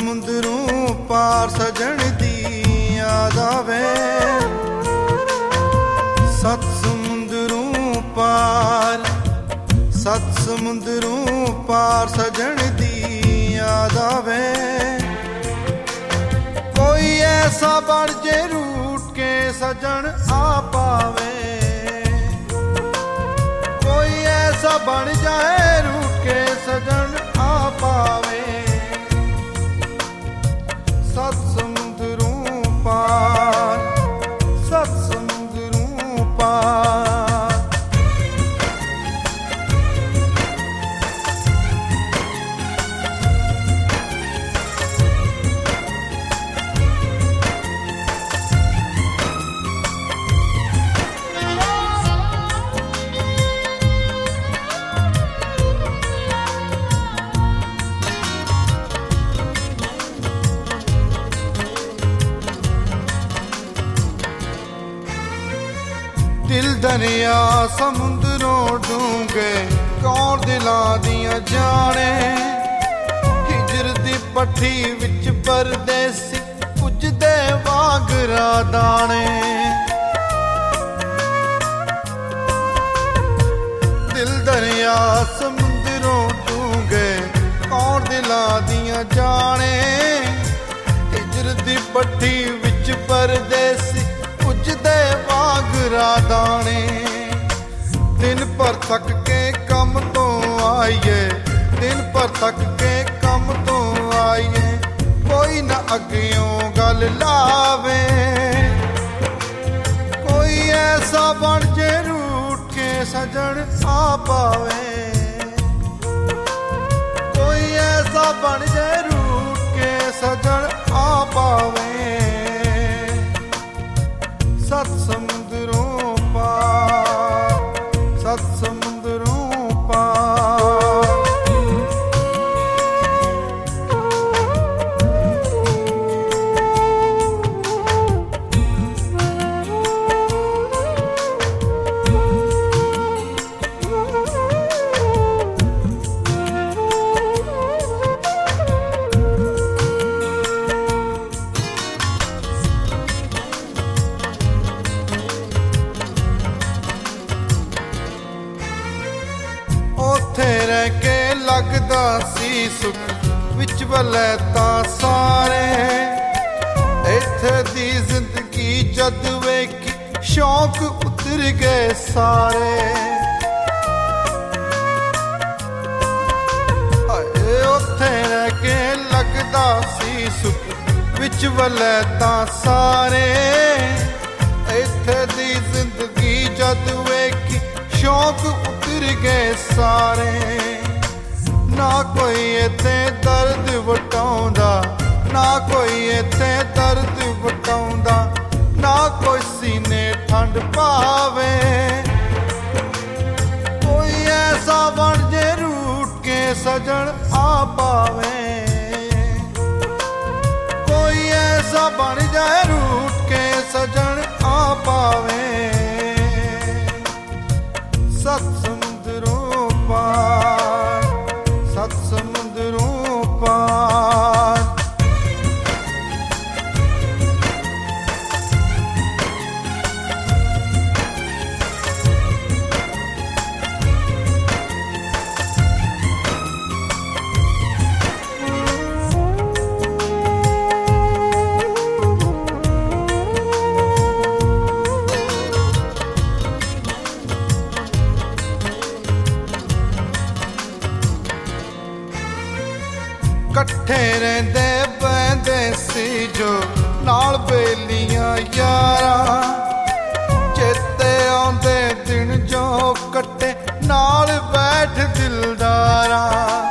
ਸਮੁੰਦਰੋਂ ਪਾਰ ਸਜਣ ਦੀ ਯਾਦ ਆਵੇ। ਸੱਤ ਸਮੁੰਦਰੋਂ ਪਾਰ, ਸੱਤ ਸਮੁੰਦਰੋਂ ਪਾਰ ਸਜਣ ਦੀ ਯਾਦ ਆਵੇ। ਕੋਈ ਐਸਾ ਬਣ ਜੇ ਰੂਟ ਕੇ ਸਜਣ ਆ ਪਾਵੇ। ਕੋਈ ਐਸਾ ਬਣ ਜਾਏ ਰੂਟ ਕੇ ਸਜਣ ਆ ਪਾਵੇ। ਸੱਤ ਸਮੁੰਦਰੋਂ ਪਾਰ, ਸੱਤ ਸਮੁੰਦਰੋਂ ਪਾਰ। ਦਿਲ ਦਰਿਆ ਸਮੁੰਦਰੋਂ ਡੂੰਘੇ ਕੌਣ ਦਿਲਾਂ ਦੀਆਂ ਜਾਣੇ। ਹਿਜਰ ਦੀ ਪੱਠੀ ਵਿੱਚ ਪਰਦੇਸੀ ਪੁੱਜਦੇ ਵਾਂਗਰਾ ਦਾਣੇ। ਦਿਲ ਦਰਿਆ ਸਮੁੰਦਰੋਂ ਡੂੰਘੇ ਕੌਣ ਦਿਲਾਂ ਦੀਆਂ ਜਾਣੇ। ਹਿਜਰ ਦੀ ਪੱਠੀ ਵਿੱਚ ਪਰਦੇਸੀ ਪੁੱਜਦੇ ਵਾਂਗਰਾ ਦਾਣੇ। ਦਿਨ ਭਰ ਥੱਕ ਕੇ ਕੰਮ ਤੋਂ ਆਈਏ, ਦਿਨ ਭਰ ਥੱਕ ਕੇ ਕੰਮ ਤੋਂ ਆਈਏ। ਕੋਈ ਨਾ ਅੱਗਿਓਂ ਗੱਲ ਲਾਵੇ। ਕੋਈ ਐਸਾ ਬਣ ਜੇ ਰੂਟ ਕੇ ਸਜਣ ਆ ਪਾਵੇ। ਕੋਈ ਐਸਾ ਬਣ ਜੇ ਰੂਟ ਕੇ ਸਜਣ ਆ ਪਾਵੇ। ਸੱਤ ਸਮੁੰਦਰੋਂ ਪਾਰ, ਸੱਤ ਸਮੁੰਦਰੋਂ ਪਾਰ। ਉੱਥੇ ਰਹਿ ਕੇ ਲੱਗਦਾ ਸੀ ਸੁੱਖ ਵਿੱਚ ਵਲੈਤਾਂ ਸਾਰੇ। ਇੱਥੇ ਦੀ ਜ਼ਿੰਦਗੀ ਜਦ ਵੇਖੀ ਸ਼ੌਕ ਉਤਰ ਗਏ ਸਾਰੇ। ਹਾਏ ਉੱਥੇ ਰਹਿ ਕੇ ਲੱਗਦਾ ਸੀ ਸੁੱਖ ਵਿੱਚ ਵਲੈਤਾਂ ਸਾਰੇ। ਇੱਥੇ ਦੀ ਜ਼ਿੰਦਗੀ ਜਦ ਵੇਖੀ ਸ਼ੌਕ ਉਤਰ ਗਏ ਸਾਰੇ। ਨਾ ਕੋਈ ਇੱਥੇ ਦਰਦ ਵਟਾਉਂਦਾ, ਨਾ ਕੋਈ ਇੱਥੇ ਦਰਦ ਵਟਾਉਂਦਾ। ਨਾ ਕੋਈ ਸੀਨੇ ਠੰਡ ਪਾਵੇ। ਕੋਈ ਐਸਾ ਬਣ ਜੇ ਰੂਟ ਕੇ ਸਜਣ ਆ ਪਾਵੇ। ਕੋਈ ਐਸਾ ਬਣ ਜਾਏ ਰੂਟ ਕੇ ਸਜਣ ਆ ਪਾਵੇ। ਸੱਤ ਸਮੁੰਦਰੋਂ ਪਾਰ, ਸੱਤ ਸਮੁੰਦਰੋਂ ਪਾਰ। ਇਕੱਠੇ ਰਹਿੰਦੇ ਬਹਿੰਦੇ ਸੀ ਜੋ ਨਾਲ ਬੇਲੀਆਂ ਯਾਰਾਂ। ਚੇਤੇ ਆਉਂਦੇ ਦਿਨ ਜੋ ਕੱਟੇ ਨਾਲ ਬੈਠ ਦਿਲਦਾਰਾਂ।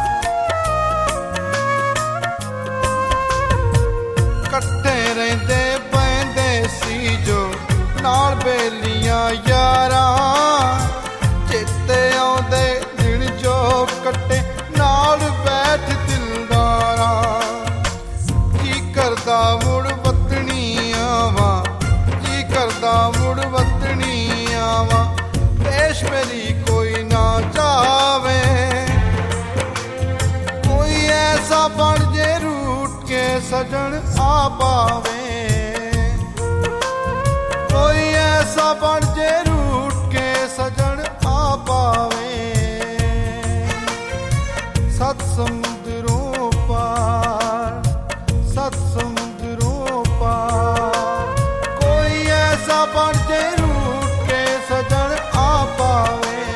ਇਕੱਠੇ ਰਹਿੰਦੇ ਬਹਿੰਦੇ ਸੀ ਜੋ ਨਾਲ ਬੇਲੀਆਂ ਯਾਰਾਂ। ਚੇਤੇ ਆਉਂਦੇ ਦਿਨ ਜੋ ਕੱਟੇ ਨਾਲ ਬੈਠ ਦਿਲਦਾਰਾਂ। ਜੀ ਕਰਦਾ ਮੁੜ ਵਤਨੀ ਆਵਾਂ, ਜੀ ਕਰਦਾ ਮੁੜ ਵਤਨੀ ਆਵਾਂ। ਦੇਸ਼ ਮੇਰੀ ਕੋਈ ਨਾ ਜਾਵੇ। ਕੋਈ ਐਸਾ ਬਣ ਜੇ ਰੂਟ ਕੇ ਸਜਣ ਆ ਪਾਵੇ। ਕੋਈ ਐਸਾ ਬਣ ਜੇ ਰੂਠ ਕੇ ਸਜਣ ਆ ਪਾਵੇ। ਸਤ ਸਮੁੰਦਰੋਂ ਪਾਰ, ਸਤ ਸਮੁੰਦਰੋਂ ਪਾਰ, ਕੋਈ ਐਸਾ ਬਣ ਜੇ ਰੂਠ ਕੇ ਸਜਣ ਆ ਪਾਵੇ।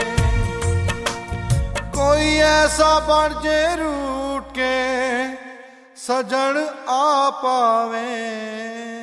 ਕੋਈ ਐਸਾ ਬਣ ਜੇ ਰੂਠ ਕੇ ਸਜਣ ਆ ਪਾਵੇ।